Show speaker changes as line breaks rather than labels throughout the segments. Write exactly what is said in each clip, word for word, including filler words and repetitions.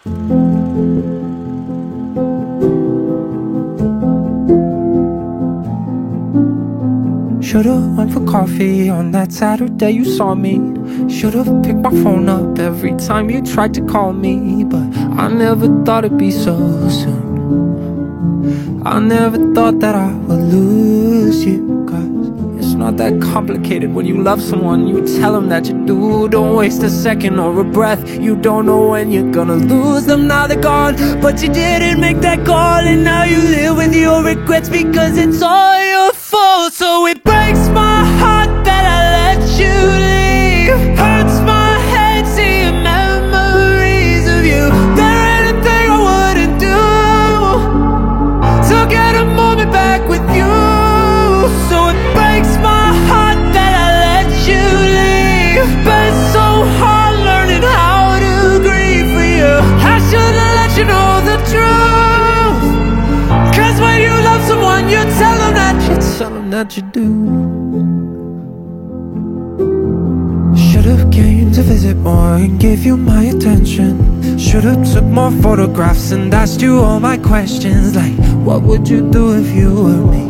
Should've went for coffee on that Saturday you saw me. Should've picked my phone up every time you tried to call me. But I never thought it'd be so soon. I never thought that I would lose you. Cause it's not that complicated. When you love someone, you tell them that you do. Don't waste a second or a breath. You don't know when you're gonna lose them. Now they're gone, but you didn't make that call. And now you live with your regrets because it's all your fault. So it breaks my heart that I let you leave. Hurts my head seeing memories of you. There ain't a thing I wouldn't do to get a moment back with you. So it breaks my heart that I let you leave. But it's so hard learning how to grieve for you. I should've let you know the truth. Cause when you love someone, you tell them that you tell them that you do. Should've came to visit more and gave you my attention. Should've took more photographs and asked you all my questions. Like, what would you do if you were me?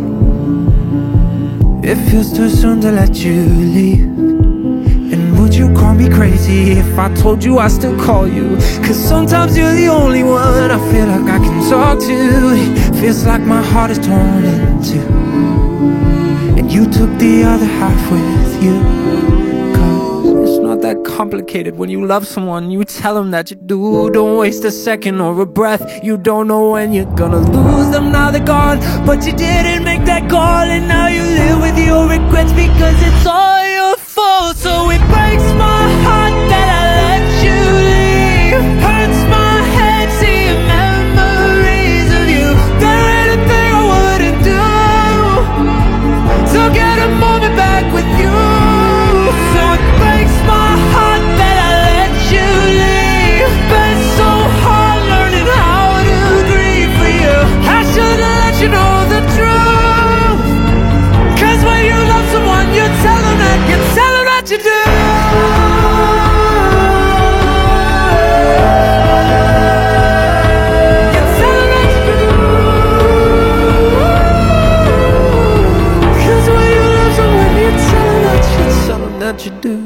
It feels too soon to let you leave. And would you call me crazy if I told you I still call you? Cause sometimes you're the only one I feel like I can talk to. It feels like my heart is torn in two, and you took the other half with you. Cause it's not that complicated. When you love someone, you tell them that you do. Don't waste a second or a breath. You don't know when you're gonna lose them. Now they're gone, but you didn't make that call. And now you live with your regrets because it's all your fault. So it breaks my heart that I let you leave. Hurts my head seeing memories of you. There ain't a thing I wouldn't do to get a moment back with you. So it breaks my heart that I let you leave. But it's so hard learning how to grieve for you. I should've let you know the truth. Cause when you love someone, you tell them that you tell them that you do. That you do.